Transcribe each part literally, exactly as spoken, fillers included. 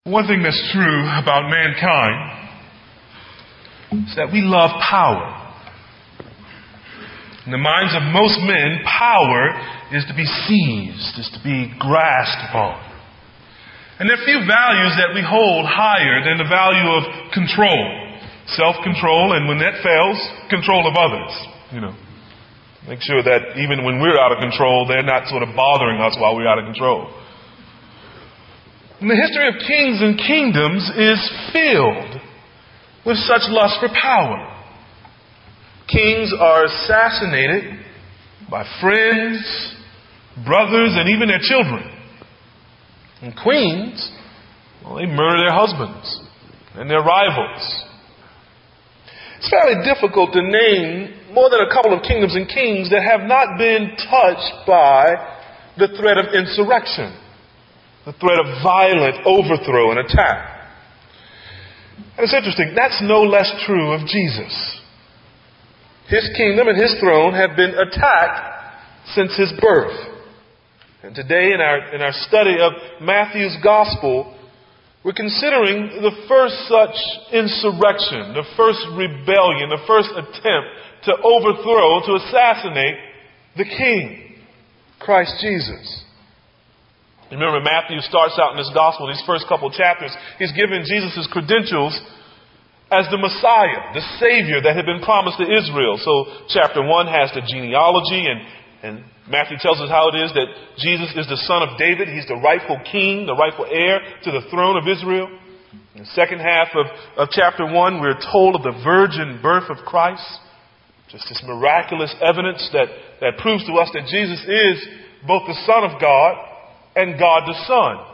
One thing that's true about mankind is that we love power. In the minds of most men, power is to be seized, is to be grasped upon. And there are few values that we hold higher than the value of control, self-control, and when that fails, control of others. You know, make sure that even when we're out of control, they're not sort of bothering us while we're out of control. And the history of kings and kingdoms is filled with such lust for power. Kings are assassinated by friends, brothers, and even their children. And queens, well, they murder their husbands and their rivals. It's fairly difficult to name more than a couple of kingdoms and kings that have not been touched by the threat of insurrection, the threat of violent overthrow and attack. And it's interesting, that's no less true of Jesus. His kingdom and his throne have been attacked since his birth. And today in our, in our study of Matthew's Gospel, we're considering the first such insurrection, the first rebellion, the first attempt to overthrow, to assassinate the King, Christ Jesus. Remember, Matthew starts out in this Gospel, these first couple chapters, he's given Jesus' credentials as the Messiah, the Savior that had been promised to Israel. So chapter one has the genealogy, and, and Matthew tells us how it is that Jesus is the son of David. He's the rightful king, the rightful heir to the throne of Israel. In the second half of, of chapter one, we're told of the virgin birth of Christ. Just this miraculous evidence that, that proves to us that Jesus is both the Son of God and God the Son.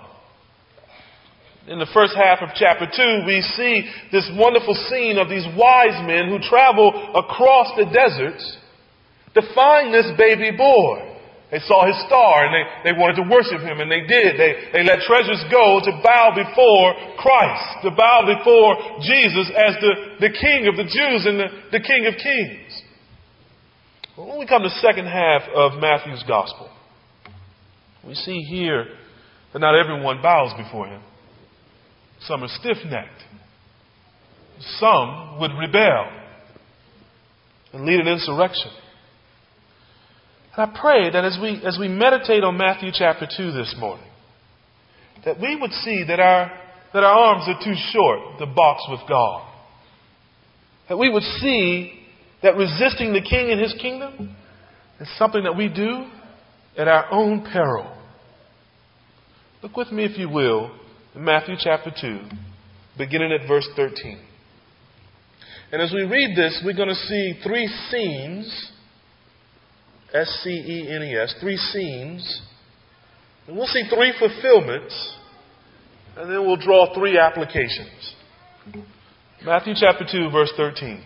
In the first half of chapter two, we see this wonderful scene of these wise men who travel across the deserts to find this baby boy. They saw his star and they, they wanted to worship him, and they did. They, they let treasures go to bow before Christ, to bow before Jesus as the, the King of the Jews and the, the King of Kings. But when we come to the second half of Matthew's Gospel, we see here that not everyone bows before him. Some are stiff-necked. Some would rebel and lead an insurrection. And I pray that as we, as we meditate on Matthew chapter two this morning, that we would see that our, that our arms are too short to box with God. That we would see that resisting the King and his kingdom is something that we do at our own peril. Look with me, if you will, in Matthew chapter two, beginning at verse thirteen. And as we read this, we're going to see three scenes, S C E N E S, three scenes. And we'll see three fulfillments, and then we'll draw three applications. Matthew chapter two, verse thirteen.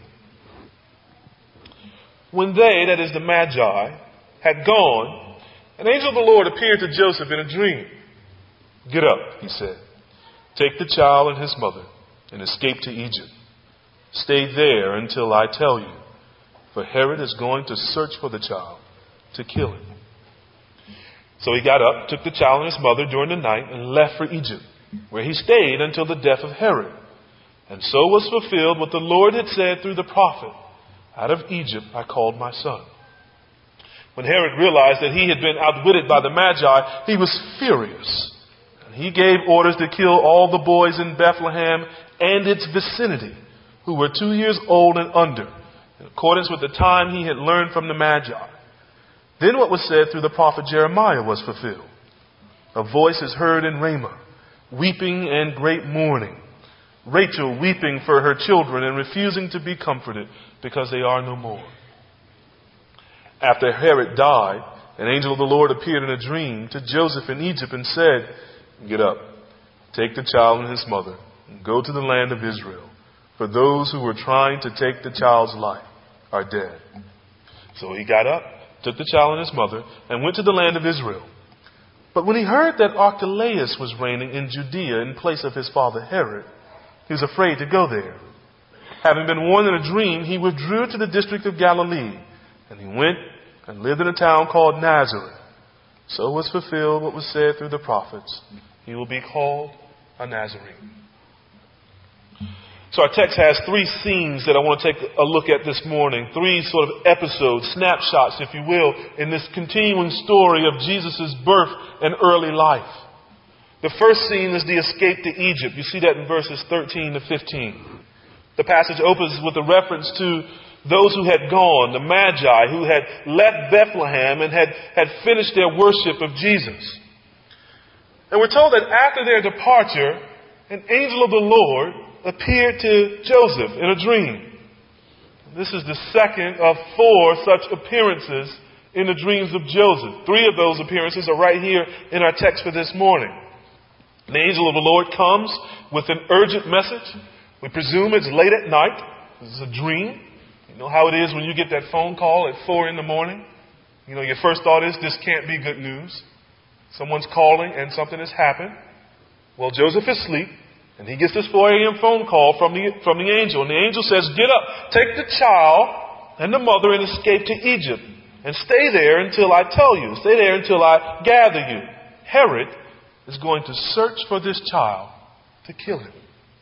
When they, that is the Magi, had gone, an angel of the Lord appeared to Joseph in a dream. Get up, he said. Take the child and his mother and escape to Egypt. Stay there until I tell you, for Herod is going to search for the child to kill him. So he got up, took the child and his mother during the night, and left for Egypt, where he stayed until the death of Herod. And so was fulfilled what the Lord had said through the prophet, out of Egypt I called my son. When Herod realized that he had been outwitted by the Magi, he was furious. He gave orders to kill all the boys in Bethlehem and its vicinity who were two years old and under, in accordance with the time he had learned from the Magi. Then what was said through the prophet Jeremiah was fulfilled. A voice is heard in Ramah, weeping and great mourning. Rachel weeping for her children and refusing to be comforted because they are no more. After Herod died, an angel of the Lord appeared in a dream to Joseph in Egypt and said, Get up, take the child and his mother, and go to the land of Israel, for those who were trying to take the child's life are dead. So he got up, took the child and his mother, and went to the land of Israel. But when he heard that Archelaus was reigning in Judea in place of his father Herod, he was afraid to go there. Having been warned in a dream, he withdrew to the district of Galilee, and he went and lived in a town called Nazareth. So was fulfilled what was said through the prophets. He will be called a Nazarene. So our text has three scenes that I want to take a look at this morning. Three sort of episodes, snapshots, if you will, in this continuing story of Jesus' birth and early life. The first scene is the escape to Egypt. You see that in verses thirteen to fifteen. The passage opens with a reference to those who had gone, the Magi, who had left Bethlehem and had, had finished their worship of Jesus. And we're told that after their departure, an angel of the Lord appeared to Joseph in a dream. This is the second of four such appearances in the dreams of Joseph. Three of those appearances are right here in our text for this morning. The angel of the Lord comes with an urgent message. We presume it's late at night. This is a dream. You know how it is when you get that phone call at four in the morning. You know, your first thought is, this can't be good news. Someone's calling and something has happened. Well, Joseph is asleep, and he gets this four a.m. phone call from the, from the angel. And the angel says, get up, take the child and the mother and escape to Egypt. And stay there until I tell you. Stay there until I gather you. Herod is going to search for this child to kill him.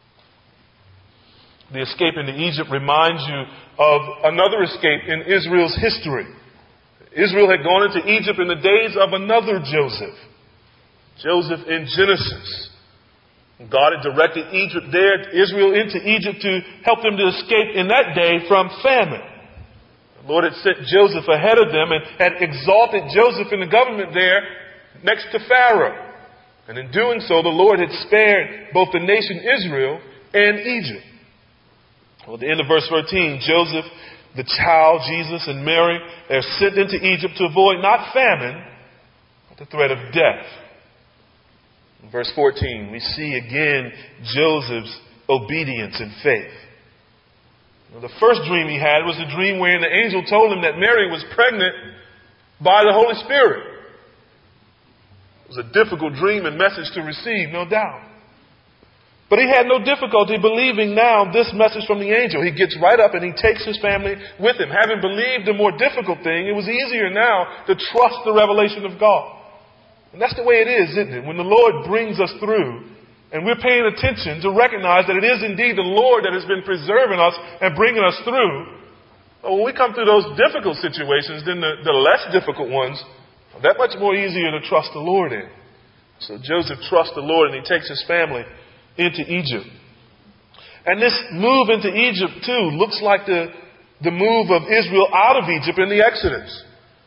The escape into Egypt reminds you of another escape in Israel's history. Israel had gone into Egypt in the days of another Joseph. Joseph in Genesis. God had directed Egypt there, Israel into Egypt to help them to escape in that day from famine. The Lord had sent Joseph ahead of them and had exalted Joseph in the government there next to Pharaoh. And in doing so, the Lord had spared both the nation Israel and Egypt. Well, at the end of verse thirteen, Joseph, the child, Jesus, and Mary, they're sent into Egypt to avoid not famine, but the threat of death. In verse fourteen, we see again Joseph's obedience and faith. Now, the first dream he had was a dream wherein the angel told him that Mary was pregnant by the Holy Spirit. It was a difficult dream and message to receive, no doubt. But he had no difficulty believing now this message from the angel. He gets right up and he takes his family with him. Having believed the more difficult thing, it was easier now to trust the revelation of God. And that's the way it is, isn't it? When the Lord brings us through and we're paying attention to recognize that it is indeed the Lord that has been preserving us and bringing us through. But when we come through those difficult situations, then the, the less difficult ones, that much more easier to trust the Lord in. So Joseph trusts the Lord and he takes his family into Egypt. And this move into Egypt too looks like the, the move of Israel out of Egypt in the Exodus.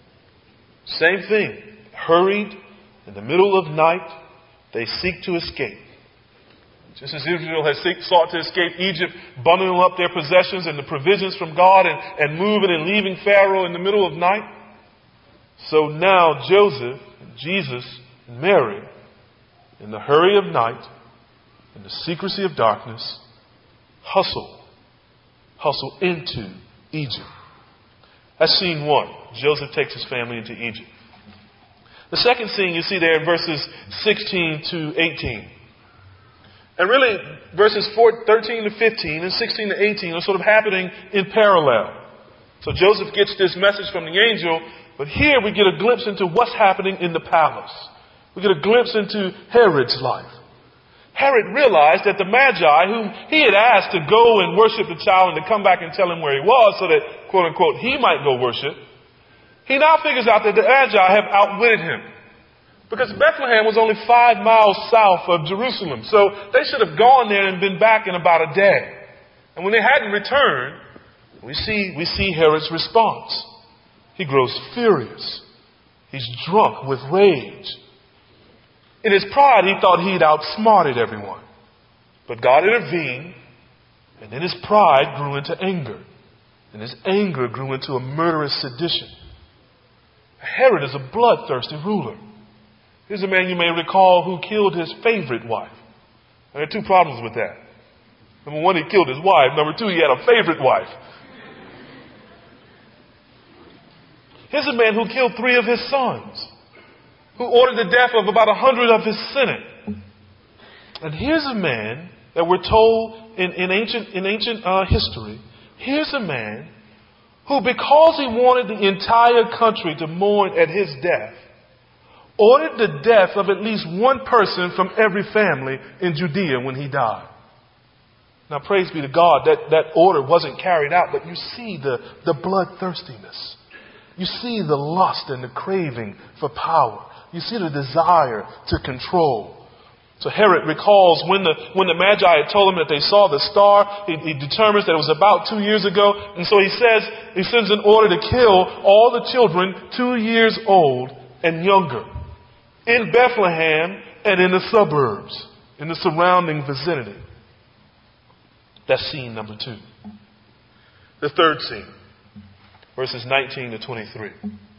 Same thing. Hurried in the middle of night, they seek to escape. Just as Israel has seek, sought to escape Egypt, bundling up their possessions and the provisions from God and, and moving and leaving Pharaoh in the middle of night. So now Joseph, and Jesus, and Mary, in the hurry of night, in the secrecy of darkness, hustle, hustle into Egypt. That's scene one. Joseph takes his family into Egypt. The second scene you see there in verses sixteen to eighteen. And really, verses thirteen to fifteen and sixteen to eighteen are sort of happening in parallel. So Joseph gets this message from the angel, but here we get a glimpse into what's happening in the palace. We get a glimpse into Herod's life. Herod realized that the Magi, whom he had asked to go and worship the child and to come back and tell him where he was so that, quote unquote, he might go worship, he now figures out that the Magi have outwitted him. Because Bethlehem was only five miles south of Jerusalem. So they should have gone there and been back in about a day. And when they hadn't returned, we see, we see Herod's response. He grows furious. He's drunk with rage. In his pride, he thought he'd outsmarted everyone. But God intervened, and then his pride grew into anger. And his anger grew into a murderous sedition. Herod is a bloodthirsty ruler. Here's a man you may recall who killed his favorite wife. There are two problems with that. Number one, he killed his wife. Number two, he had a favorite wife. Here's a man who killed three of his sons, who ordered the death of about a hundred of his senate. And here's a man that we're told in, in ancient, in ancient uh, history, here's a man who, because he wanted the entire country to mourn at his death, ordered the death of at least one person from every family in Judea when he died. Now, praise be to God, that, that order wasn't carried out, but you see the, the bloodthirstiness. You see the lust and the craving for power. You see the desire to control. So Herod recalls when the when the Magi had told him that they saw the star, he, he determines that it was about two years ago. And so he says, he sends an order to kill all the children two years old and younger in Bethlehem and in the suburbs, in the surrounding vicinity. That's scene number two. The third scene, verses nineteen to twenty-three.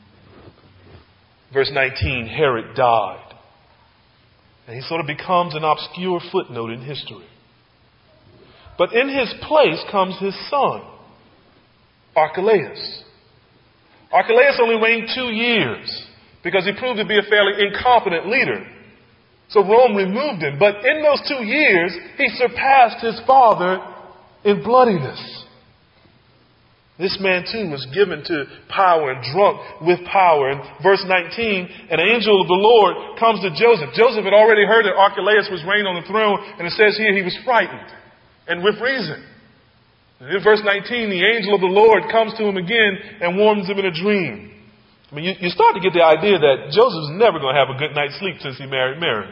Verse nineteen, Herod died. And he sort of becomes an obscure footnote in history. But in his place comes his son, Archelaus. Archelaus only reigned two years because he proved to be a fairly incompetent leader. So Rome removed him. But in those two years, he surpassed his father in bloodiness. This man too was given to power and drunk with power. In verse nineteen, an angel of the Lord comes to Joseph. Joseph had already heard that Archelaus was reigning on the throne, and it says here he was frightened, and with reason. And in verse nineteen, the angel of the Lord comes to him again and warns him in a dream. I mean, you, you start to get the idea that Joseph's never going to have a good night's sleep since he married Mary.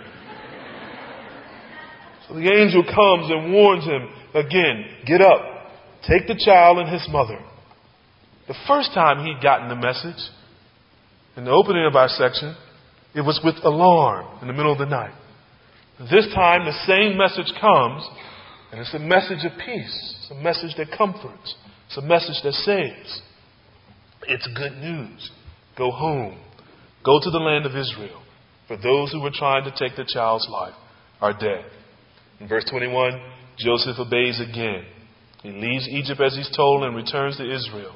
So the angel comes and warns him again, get up, take the child and his mother. The first time he'd gotten the message, in the opening of our section, it was with alarm in the middle of the night. This time the same message comes, and it's a message of peace. It's a message that comforts. It's a message that saves. It's good news. Go home. Go to the land of Israel. For those who were trying to take the child's life are dead. In verse twenty-one, Joseph obeys again. He leaves Egypt as he's told and returns to Israel.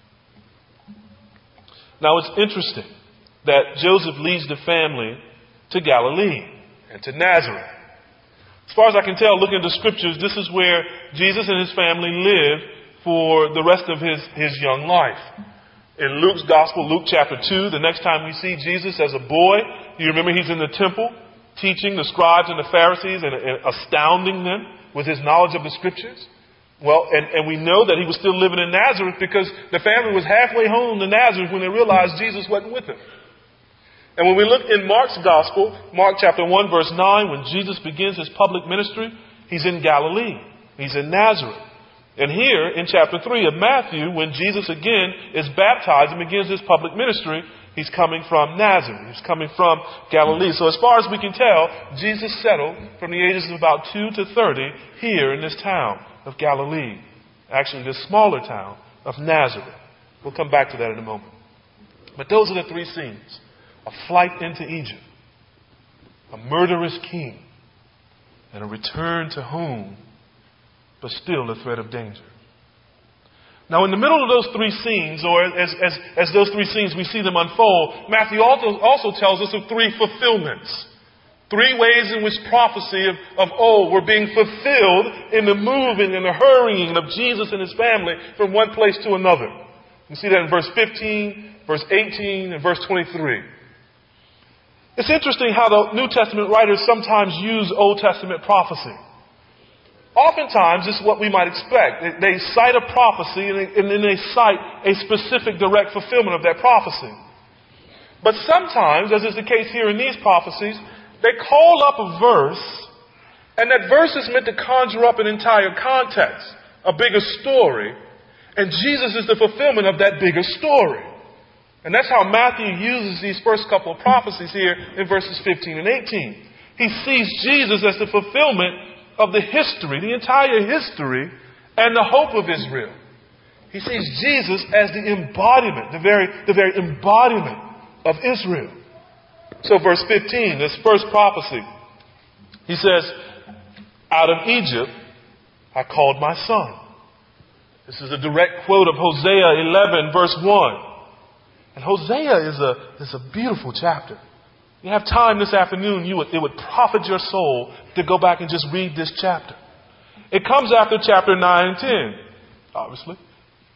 Now it's interesting that Joseph leads the family to Galilee and to Nazareth. As far as I can tell, looking at the scriptures, this is where Jesus and his family lived for the rest of his, his young life. In Luke's gospel, Luke chapter two, the next time we see Jesus as a boy, you remember he's in the temple teaching the scribes and the Pharisees and, and astounding them with his knowledge of the scriptures. Well, and, and we know that he was still living in Nazareth because the family was halfway home to Nazareth when they realized Jesus wasn't with them. And when we look in Mark's gospel, Mark chapter one, verse nine, when Jesus begins his public ministry, he's in Galilee. He's in Nazareth. And here in chapter three of Matthew, when Jesus again is baptized and begins his public ministry, he's coming from Nazareth. He's coming from Galilee. So as far as we can tell, Jesus settled from the ages of about two to thirty here in this town of Galilee. Actually, this smaller town of Nazareth. We'll come back to that in a moment. But those are the three scenes. A flight into Egypt, a murderous king, and a return to home, but still a threat of danger. Now, in the middle of those three scenes, or as, as, as those three scenes we see them unfold, Matthew also, also tells us of three fulfillments. Three ways in which prophecy of, of old were being fulfilled in the moving and the hurrying of Jesus and his family from one place to another. You see that in verse fifteen, verse eighteen, and verse twenty-three. It's interesting how the New Testament writers sometimes use Old Testament prophecy. Oftentimes, this is what we might expect. They cite a prophecy and then they cite a specific direct fulfillment of that prophecy. But sometimes, as is the case here in these prophecies, they call up a verse, and that verse is meant to conjure up an entire context, a bigger story, and Jesus is the fulfillment of that bigger story. And that's how Matthew uses these first couple of prophecies here in verses fifteen and eighteen. He sees Jesus as the fulfillment of the history, the entire history, and the hope of Israel. He sees Jesus as the embodiment, the very, the very embodiment of Israel. So verse fifteen, this first prophecy, he says, out of Egypt I called my son. This is a direct quote of Hosea eleven, verse one. And Hosea is a, is a beautiful chapter. You have time this afternoon, you would, it would profit your soul to go back and just read this chapter. It comes after chapter nine and ten, obviously.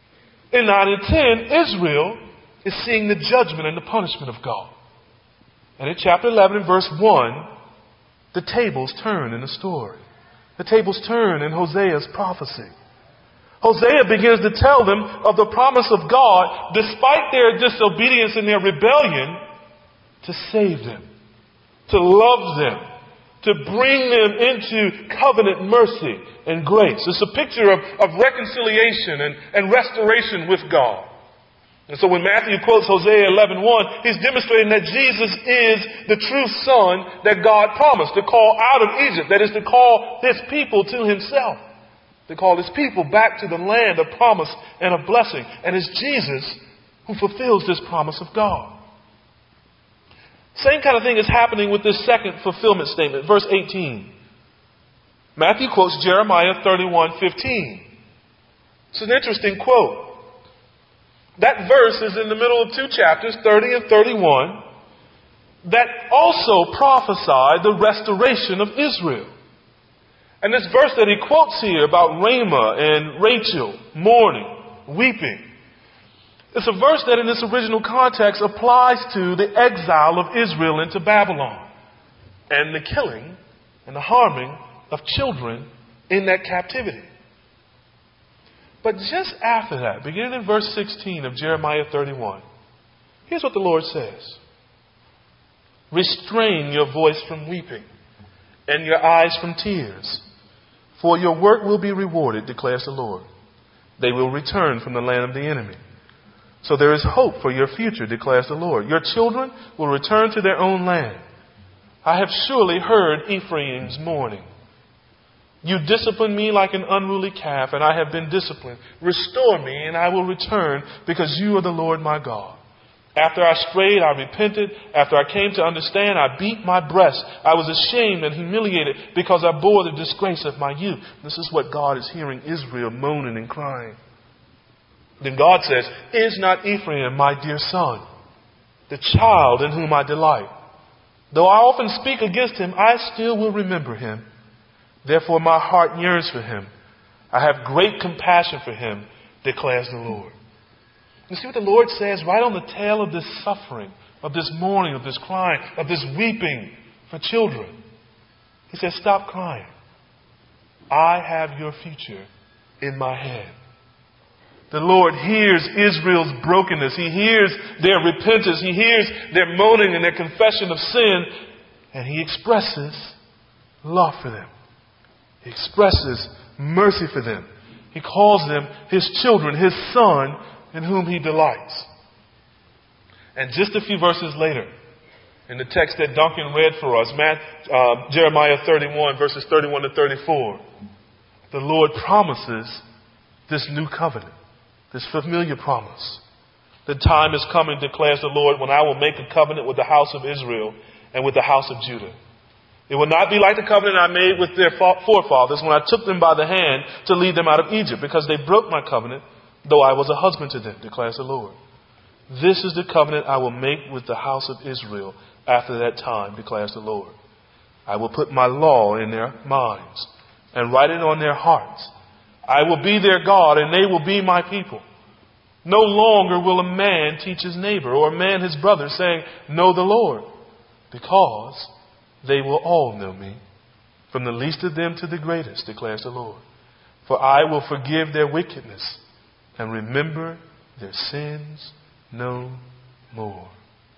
In nine and ten, Israel is seeing the judgment and the punishment of God. And in chapter eleven and verse one, the tables turn in the story. The tables turn in Hosea's prophecy. Hosea begins to tell them of the promise of God, despite their disobedience and their rebellion, to save them, to love them, to bring them into covenant mercy and grace. It's a picture of, of reconciliation and, and restoration with God. And so when Matthew quotes Hosea eleven one, he's demonstrating that Jesus is the true Son that God promised to call out of Egypt. That is, to call His people to Himself. To call His people back to the land of promise and of blessing. And it's Jesus who fulfills this promise of God. Same kind of thing is happening with this second fulfillment statement. Verse eighteen. Matthew quotes Jeremiah thirty-one fifteen. It's an interesting quote. That verse is in the middle of two chapters, thirty and thirty-one, that also prophesy the restoration of Israel. And this verse that he quotes here about Ramah and Rachel mourning, weeping, it's a verse that in its original context applies to the exile of Israel into Babylon and the killing and the harming of children in that captivity. But just after that, beginning in verse sixteen of Jeremiah thirty-one, here's what the Lord says. Restrain your voice from weeping and your eyes from tears, for your work will be rewarded, declares the Lord. They will return from the land of the enemy. So there is hope for your future, declares the Lord. Your children will return to their own land. I have surely heard Ephraim's mourning. You discipline me like an unruly calf, and I have been disciplined. Restore me, and I will return, because you are the Lord my God. After I strayed, I repented. After I came to understand, I beat my breast. I was ashamed and humiliated because I bore the disgrace of my youth. This is what God is hearing Israel moaning and crying. Then God says, is not Ephraim my dear son, the child in whom I delight? Though I often speak against him, I still will remember him. Therefore my heart yearns for him. I have great compassion for him, declares the Lord. You see what the Lord says right on the tail of this suffering, of this mourning, of this crying, of this weeping for children. He says, stop crying. I have your future in my hand. The Lord hears Israel's brokenness. He hears their repentance. He hears their moaning and their confession of sin. And He expresses love for them. He expresses mercy for them. He calls them His children, His Son, in whom He delights. And just a few verses later, in the text that Duncan read for us, Matt, uh, Jeremiah thirty-one, verses thirty-one to thirty-four, the Lord promises this new covenant, this familiar promise. The time is coming, declares the Lord, when I will make a covenant with the house of Israel and with the house of Judah. It will not be like the covenant I made with their forefathers when I took them by the hand to lead them out of Egypt, because they broke my covenant, though I was a husband to them, declares the Lord. This is the covenant I will make with the house of Israel after that time, declares the Lord. I will put my law in their minds and write it on their hearts. I will be their God, and they will be my people. No longer will a man teach his neighbor or a man his brother, saying, know the Lord, because they will all know me, from the least of them to the greatest, declares the Lord. For I will forgive their wickedness and remember their sins no more.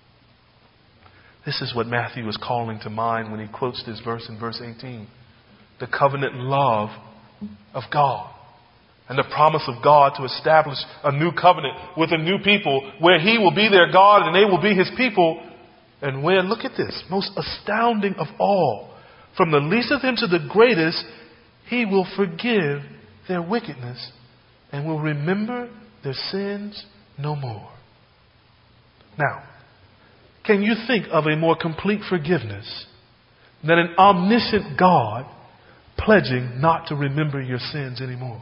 This is what Matthew is calling to mind when he quotes this verse in verse eighteen. The covenant love of God and the promise of God to establish a new covenant with a new people where He will be their God and they will be His people. And where, look at this, most astounding of all, from the least of them to the greatest, He will forgive their wickedness and will remember their sins no more. Now, can you think of a more complete forgiveness than an omniscient God pledging not to remember your sins anymore?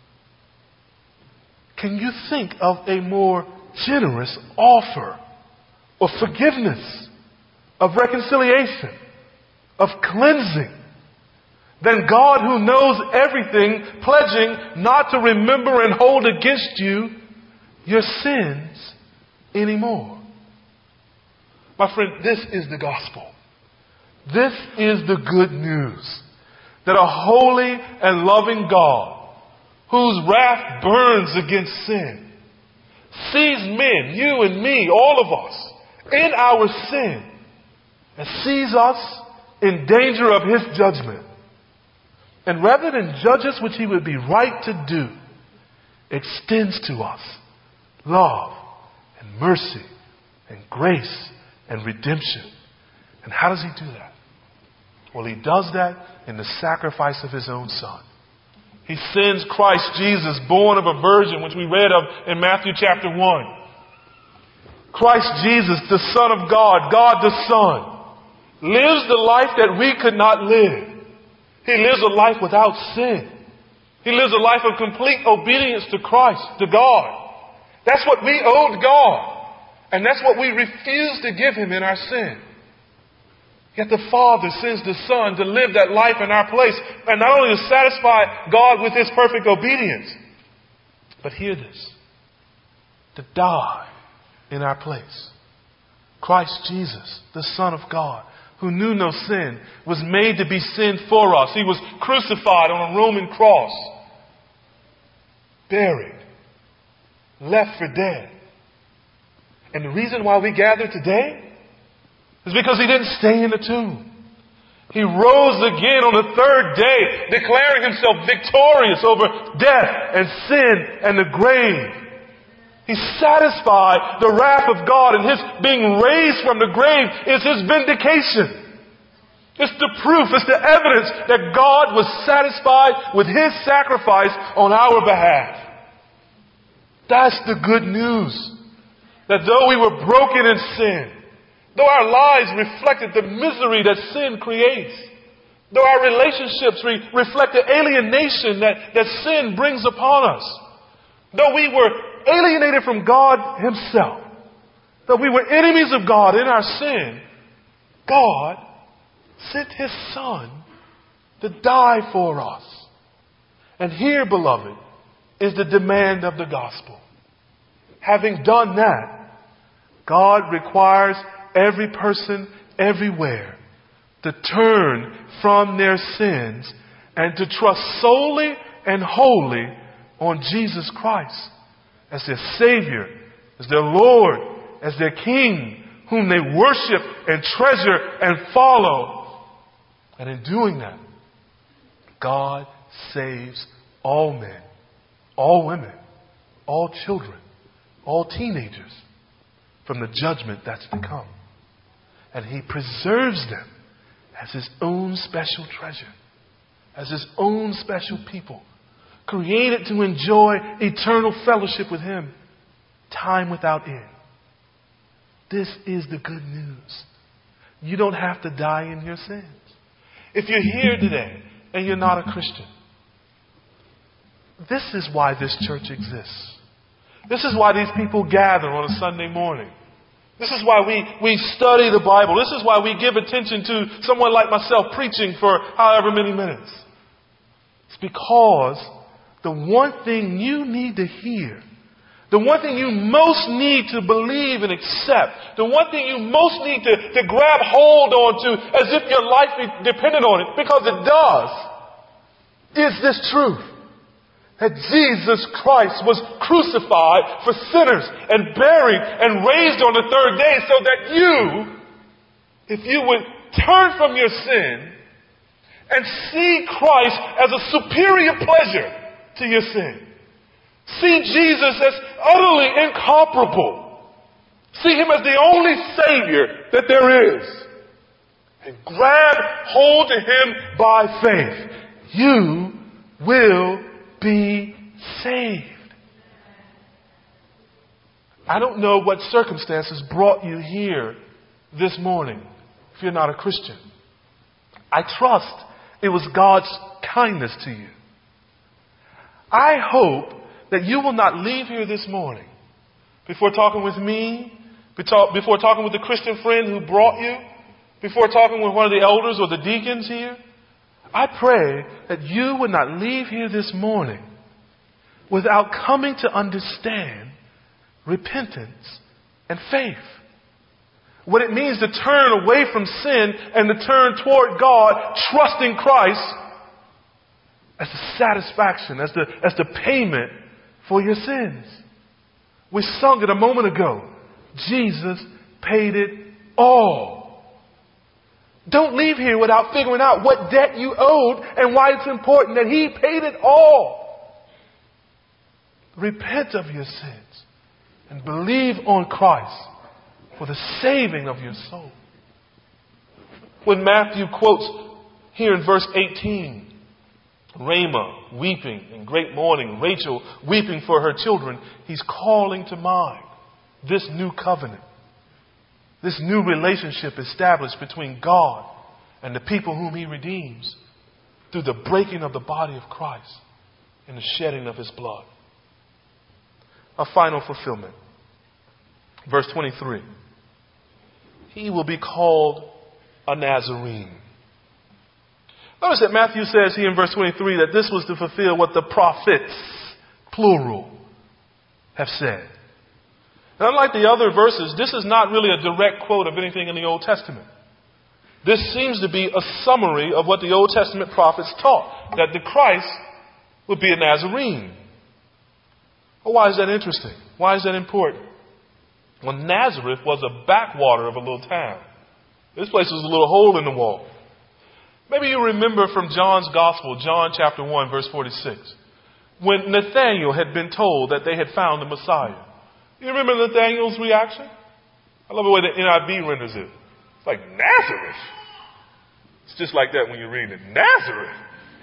Can you think of a more generous offer of forgiveness, of reconciliation, of cleansing than God, who knows everything, pledging not to remember and hold against you your sins anymore? My friend, this is the gospel. This is the good news. That a holy and loving God, whose wrath burns against sin, sees men, you and me, all of us, in our sin, and sees us in danger of His judgment. And rather than judge us, which He would be right to do, extends to us love and mercy and grace and redemption. And how does He do that? Well, He does that in the sacrifice of His own Son. He sends Christ Jesus, born of a virgin, which we read of in Matthew chapter one. Christ Jesus, the Son of God, God the Son, lives the life that we could not live. He lives a life without sin. He lives a life of complete obedience to Christ, to God. That's what we owed God. And that's what we refuse to give Him in our sin. Yet the Father sends the Son to live that life in our place. And not only to satisfy God with His perfect obedience, but hear this, to die in our place. Christ Jesus, the Son of God, who knew no sin, was made to be sin for us. He was crucified on a Roman cross, buried, left for dead. And the reason why we gather today is because He didn't stay in the tomb. He rose again on the third day, declaring Himself victorious over death and sin and the grave. He satisfied the wrath of God, and His being raised from the grave is His vindication. It's the proof, it's the evidence that God was satisfied with His sacrifice on our behalf. That's the good news. That though we were broken in sin, though our lives reflected the misery that sin creates, though our relationships re- reflect the alienation that, that sin brings upon us, though we were alienated from God Himself, though we were enemies of God in our sin, God sent His Son to die for us. And here, beloved, is the demand of the gospel. Having done that, God requires every person everywhere to turn from their sins and to trust solely and wholly on Jesus Christ as their Savior, as their Lord, as their King, whom they worship and treasure and follow. And in doing that, God saves all men, all women, all children, all teenagers from the judgment that's to come. And He preserves them as His own special treasure, as His own special people, created to enjoy eternal fellowship with Him, time without end. This is the good news. You don't have to die in your sins. If you're here today and you're not a Christian, this is why this church exists. This is why these people gather on a Sunday morning. This is why we, we study the Bible. This is why we give attention to someone like myself preaching for however many minutes. It's because the one thing you need to hear, the one thing you most need to believe and accept, the one thing you most need to, to grab hold onto as if your life depended on it, because it does, is this truth. That Jesus Christ was crucified for sinners and buried and raised on the third day so that you, if you would turn from your sin and see Christ as a superior pleasure to your sin, see Jesus as utterly incomparable, see Him as the only Savior that there is, and grab hold to Him by faith, you will be saved. I don't know what circumstances brought you here this morning if you're not a Christian. I trust it was God's kindness to you. I hope that you will not leave here this morning before talking with me, before talking with the Christian friend who brought you, before talking with one of the elders or the deacons here. I pray that you would not leave here this morning without coming to understand repentance and faith. What it means to turn away from sin and to turn toward God, trusting Christ as the satisfaction, as the, as the payment for your sins. We sung it a moment ago. Jesus paid it all. Don't leave here without figuring out what debt you owed and why it's important that He paid it all. Repent of your sins and believe on Christ for the saving of your soul. When Matthew quotes here in verse eighteen, Ramah weeping in great mourning, Rachel weeping for her children, he's calling to mind this new covenant, this new relationship established between God and the people whom He redeems through the breaking of the body of Christ and the shedding of His blood. A final fulfillment. Verse twenty-three. He will be called a Nazarene. Notice that Matthew says here in verse twenty-three that this was to fulfill what the prophets, plural, have said. And unlike the other verses, this is not really a direct quote of anything in the Old Testament. This seems to be a summary of what the Old Testament prophets taught, that the Christ would be a Nazarene. Well, why is that interesting? Why is that important? Well, Nazareth was a backwater of a little town. This place was a little hole in the wall. Maybe you remember from John's Gospel, John chapter one, verse forty-six, when Nathanael had been told that they had found the Messiah. You remember Nathanael's reaction? I love the way the N I B renders it. It's like, Nazareth? It's just like that when you read it. Nazareth?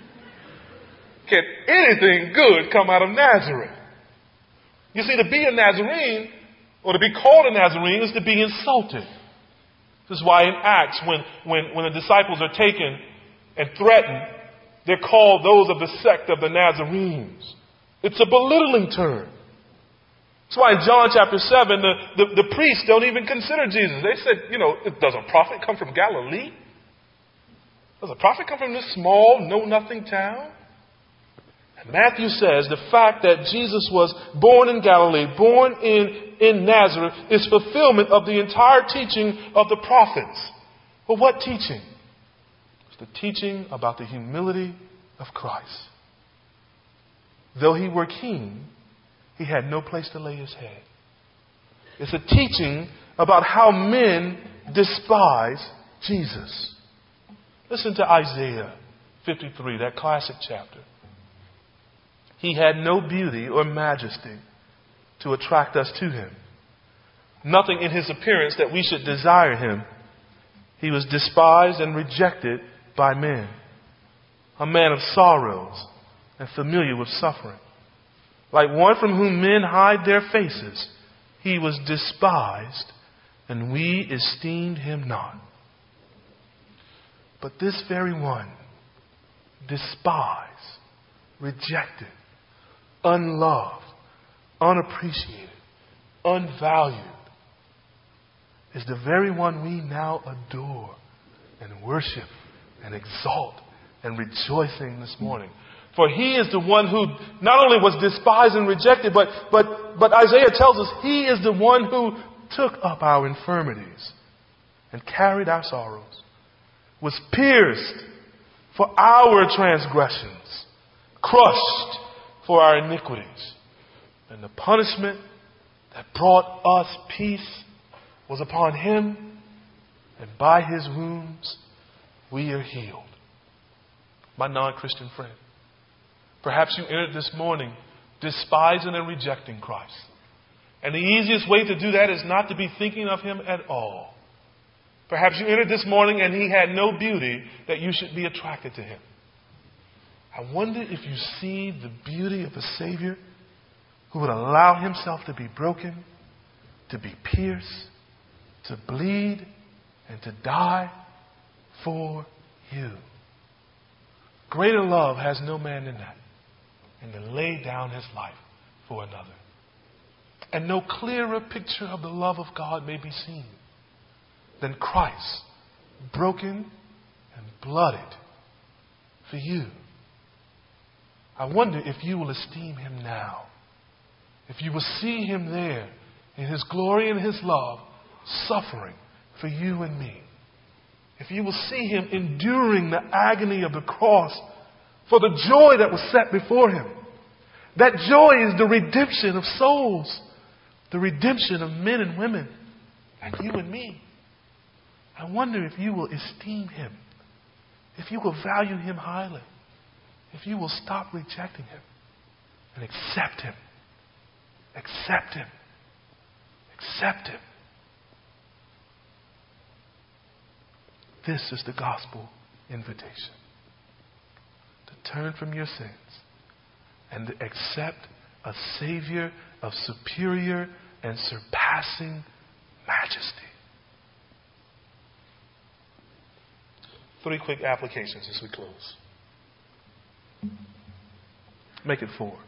Can anything good come out of Nazareth? You see, to be a Nazarene, or to be called a Nazarene, is to be insulted. This is why in Acts, when, when, when the disciples are taken and threatened, they're called those of the sect of the Nazarenes. It's a belittling term. That's why in John chapter seven, the, the, the priests don't even consider Jesus. They said, you know, does a prophet come from Galilee? Does a prophet come from this small, know-nothing town? And Matthew says the fact that Jesus was born in Galilee, born in, in Nazareth, is fulfillment of the entire teaching of the prophets. Well, what teaching? It's the teaching about the humility of Christ. Though He were king, He had no place to lay His head. It's a teaching about how men despise Jesus. Listen to Isaiah fifty-three, that classic chapter. He had no beauty or majesty to attract us to Him. Nothing in His appearance that we should desire Him. He was despised and rejected by men. A man of sorrows and familiar with suffering. Like one from whom men hide their faces, He was despised, and we esteemed Him not. But this very one, despised, rejected, unloved, unappreciated, unvalued, is the very one we now adore and worship and exalt and rejoicing this morning. For He is the one who not only was despised and rejected, but, but, but Isaiah tells us He is the one who took up our infirmities and carried our sorrows, was pierced for our transgressions, crushed for our iniquities. And the punishment that brought us peace was upon Him, and by His wounds we are healed. My non-Christian friend, perhaps you entered this morning despising and rejecting Christ. And the easiest way to do that is not to be thinking of Him at all. Perhaps you entered this morning and He had no beauty that you should be attracted to Him. I wonder if you see the beauty of a Savior who would allow Himself to be broken, to be pierced, to bleed, and to die for you. Greater love has no man than that, and to lay down His life for another. And no clearer picture of the love of God may be seen than Christ, broken and bloodied for you. I wonder if you will esteem Him now. If you will see Him there in His glory and His love, suffering for you and me. If you will see him enduring the agony of the cross for the joy that was set before him. That joy is the redemption of souls, the redemption of men and women like you and me. I wonder if you will esteem him, if you will value him highly, if you will stop rejecting him and accept him. Accept him. Accept him. This is the gospel invitation. To turn from your sins and to accept a Savior of superior and surpassing majesty. Three quick applications as we close. Make it four.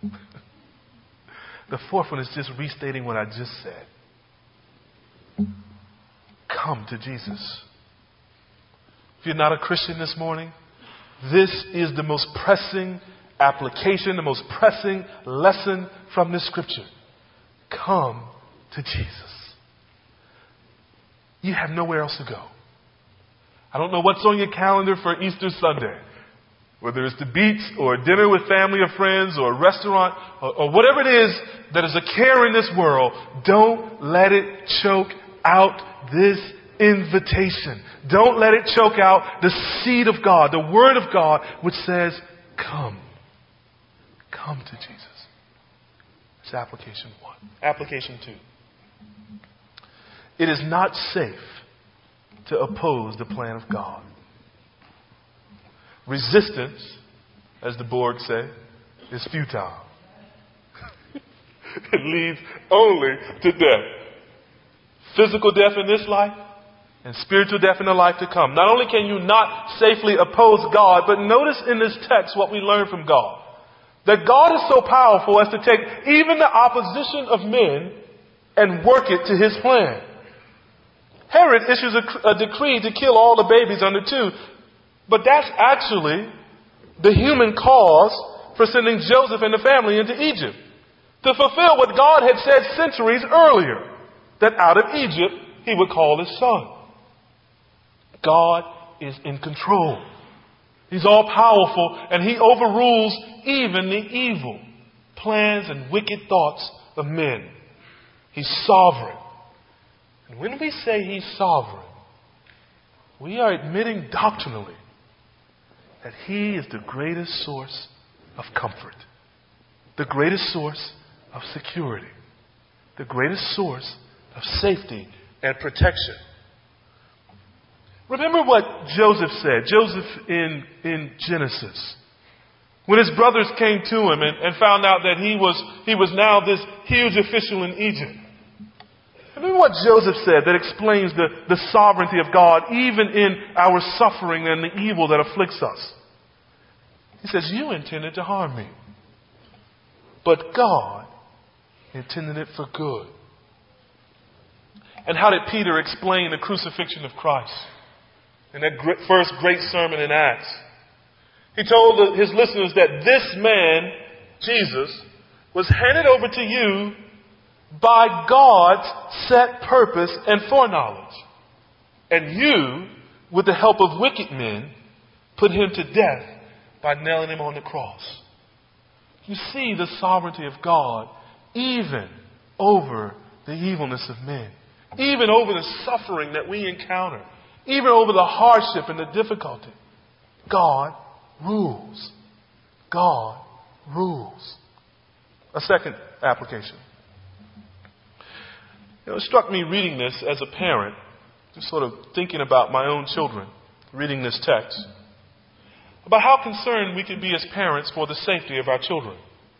The fourth one is just restating what I just said. Come to Jesus. If you're not a Christian this morning, this is the most pressing application, the most pressing lesson from this scripture. Come to Jesus. You have nowhere else to go. I don't know what's on your calendar for Easter Sunday. Whether it's the beach or a dinner with family or friends or a restaurant or, or whatever it is that is a care in this world, don't let it choke out this invitation. Don't let it choke out the seed of God, the Word of God, which says, come. Come to Jesus. That's application one. Application two. It is not safe to oppose the plan of God. Resistance, as the Borg say, is futile. It leads only to death. Physical death in this life and spiritual death in the life to come. Not only can you not safely oppose God, but notice in this text what we learn from God. That God is so powerful as to take even the opposition of men and work it to his plan. Herod issues a, a decree to kill all the babies under two. But that's actually the human cause for sending Joseph and the family into Egypt. To fulfill what God had said centuries earlier. That out of Egypt he would call his son. God is in control. He's all powerful and he overrules even the evil plans and wicked thoughts of men. He's sovereign. And when we say he's sovereign, we are admitting doctrinally that he is the greatest source of comfort, the greatest source of security, the greatest source of safety and protection. Remember what Joseph said, Joseph in, in Genesis, when his brothers came to him and, and found out that he was, he was now this huge official in Egypt. Remember what Joseph said that explains the, the sovereignty of God even in our suffering and the evil that afflicts us. He says, you intended to harm me, but God intended it for good. And how did Peter explain the crucifixion of Christ in that great, first great sermon in Acts? He told his listeners that this man, Jesus, was handed over to you by God's set purpose and foreknowledge. And you, with the help of wicked men, put him to death by nailing him on the cross. You see the sovereignty of God even over the evilness of men, even over the suffering that we encounter, even over the hardship and the difficulty. God rules. God rules. A second application. You know, it struck me reading this as a parent, just sort of thinking about my own children, reading this text, about how concerned we can be as parents for the safety of our children.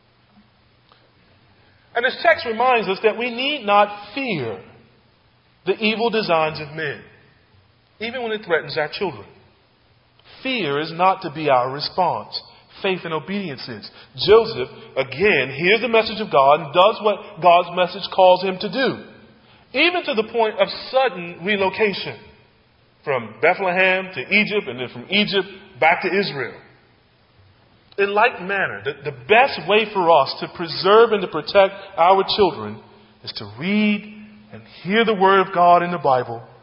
And this text reminds us that we need not fear the evil designs of men, even when it threatens our children. Fear is not to be our response. Faith and obedience is. Joseph, again, hears the message of God and does what God's message calls him to do. Even to the point of sudden relocation from Bethlehem to Egypt and then from Egypt back to Israel. In like manner, the, the best way for us to preserve and to protect our children is to read and hear the Word of God in the Bible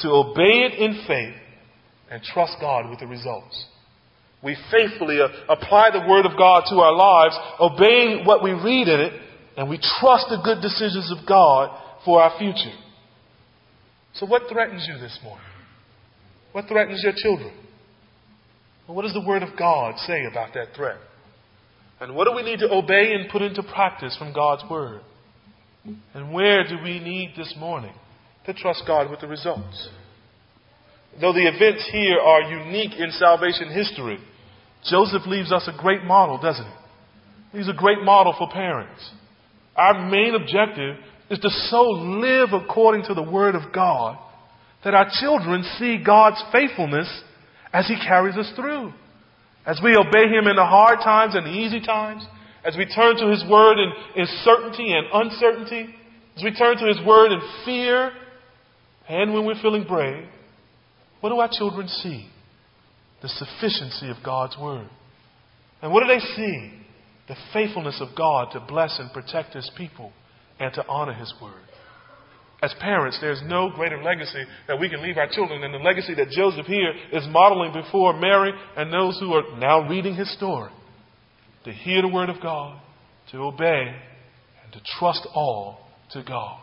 to obey it in faith and trust God with the results. We faithfully uh, apply the Word of God to our lives, obeying what we read in it, and we trust the good decisions of God for our future. So what threatens you this morning? What threatens your children? Well, what does the Word of God say about that threat? And what do we need to obey and put into practice from God's Word? And where do we need this morning to trust God with the results? Though the events here are unique in salvation history, Joseph leaves us a great model, doesn't he? He's a great model for parents. Our main objective is to so live according to the Word of God that our children see God's faithfulness as He carries us through. As we obey Him in the hard times and the easy times, as we turn to His Word in, in certainty and uncertainty, as we turn to His Word in fear and when we're feeling brave, what do our children see? The sufficiency of God's Word. And what do they see? The faithfulness of God to bless and protect His people and to honor His Word. As parents, there's no greater legacy that we can leave our children than the legacy that Joseph here is modeling before Mary and those who are now reading his story. To hear the Word of God, to obey, and to trust all to God.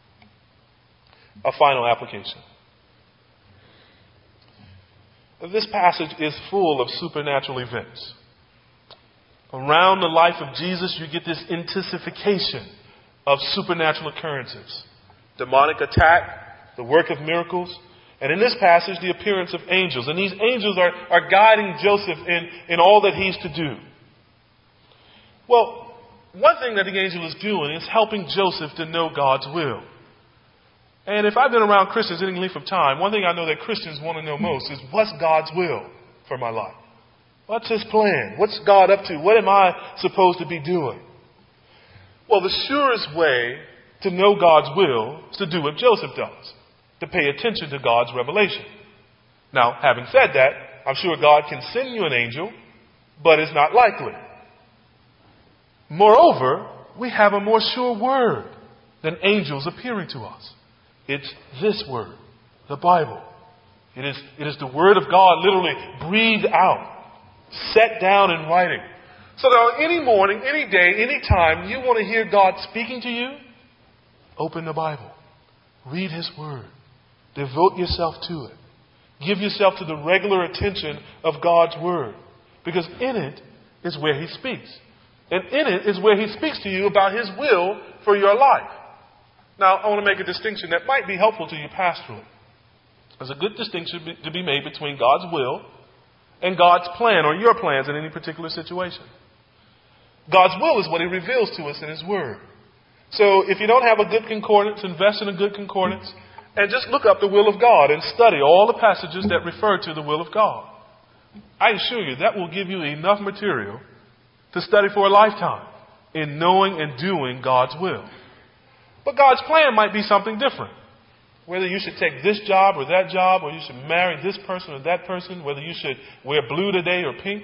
A final application. This passage is full of supernatural events. Around the life of Jesus, you get this intensification of supernatural occurrences. Demonic attack, the work of miracles, and in this passage, the appearance of angels. And these angels are, are guiding Joseph in, in all that he's to do. Well, one thing that the angel is doing is helping Joseph to know God's will. And if I've been around Christians any length of time, one thing I know that Christians want to know most is what's God's will for my life? What's His plan? What's God up to? What am I supposed to be doing? Well, the surest way to know God's will is to do what Joseph does, to pay attention to God's revelation. Now, having said that, I'm sure God can send you an angel, but it's not likely. Moreover, we have a more sure word than angels appearing to us. It's this word, the Bible. It is, it is the Word of God literally breathed out, set down in writing. So that on any morning, any day, any time you want to hear God speaking to you, open the Bible. Read His Word. Devote yourself to it. Give yourself to the regular attention of God's Word. Because in it is where He speaks. And in it is where He speaks to you about His will for your life. Now, I want to make a distinction that might be helpful to you pastorally. There's a good distinction to be made between God's will and God's plan or your plans in any particular situation. God's will is what He reveals to us in His Word. So if you don't have a good concordance, invest in a good concordance and just look up the will of God and study all the passages that refer to the will of God. I assure you that will give you enough material to study for a lifetime in knowing and doing God's will. But God's plan might be something different. Whether you should take this job or that job, or you should marry this person or that person, whether you should wear blue today or pink.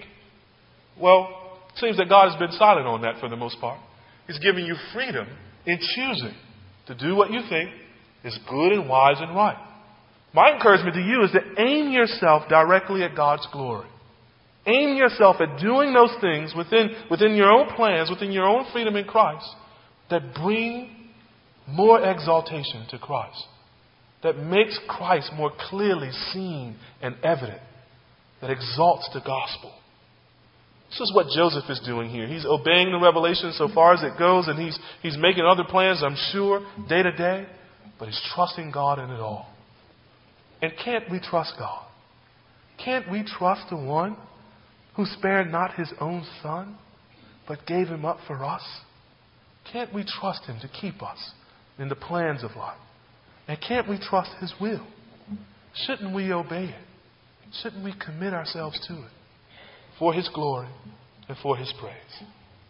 Well, it seems that God has been silent on that for the most part. He's giving you freedom in choosing to do what you think is good and wise and right. My encouragement to you is to aim yourself directly at God's glory. Aim yourself at doing those things within, within your own plans, within your own freedom in Christ, that bring more exaltation to Christ, that makes Christ more clearly seen and evident, that exalts the gospel. This is what Joseph is doing here. He's obeying the revelation so far as it goes, and he's, he's making other plans, I'm sure, day to day, but he's trusting God in it all. And can't we trust God? Can't we trust the one who spared not His own Son, but gave Him up for us? Can't we trust Him to keep us in the plans of life? And can't we trust His will? Shouldn't we obey it? Shouldn't we commit ourselves to it for His glory and for His praise?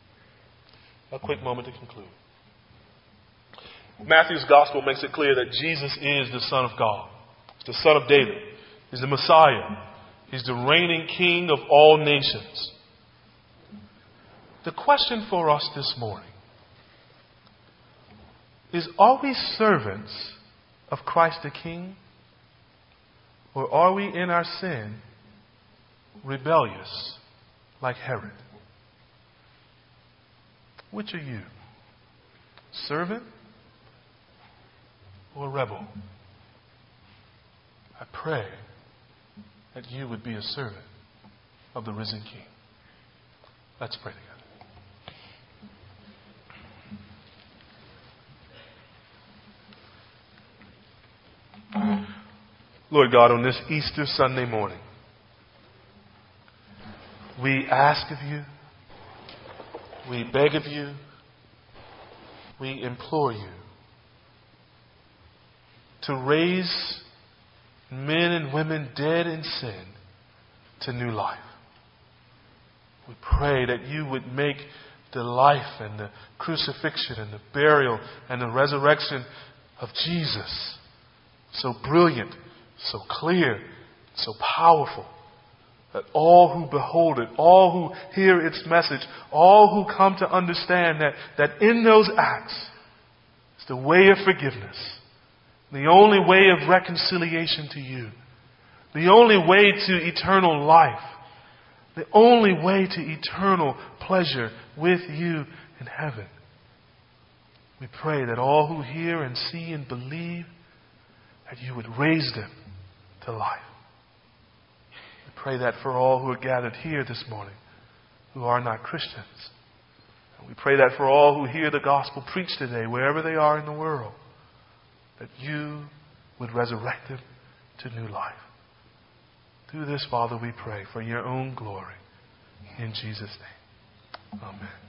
A quick moment to conclude. Matthew's gospel makes it clear that Jesus is the Son of God. He's the Son of David. He's the Messiah. He's the reigning King of all nations. The question for us this morning is, are we servants of Christ the King, Or are we in our sin rebellious like Herod? Which are you? Servant or rebel? I pray that you would be a servant of the risen King. Let's pray together. Lord God, on this Easter Sunday morning, we ask of you, we beg of you, we implore you to raise men and women dead in sin to new life. We pray that you would make the life and the crucifixion and the burial and the resurrection of Jesus so brilliant, so clear, so powerful, that all who behold it, all who hear its message, all who come to understand that, that in those acts is the way of forgiveness, the only way of reconciliation to you, the only way to eternal life, the only way to eternal pleasure with you in heaven. We pray that all who hear and see and believe, that you would raise them to life. We pray that for all who are gathered here this morning who are not Christians. And we pray that for all who hear the gospel preached today, wherever they are in the world, that you would resurrect them to new life. Do this, Father, we pray, for your own glory. In Jesus' name. Amen.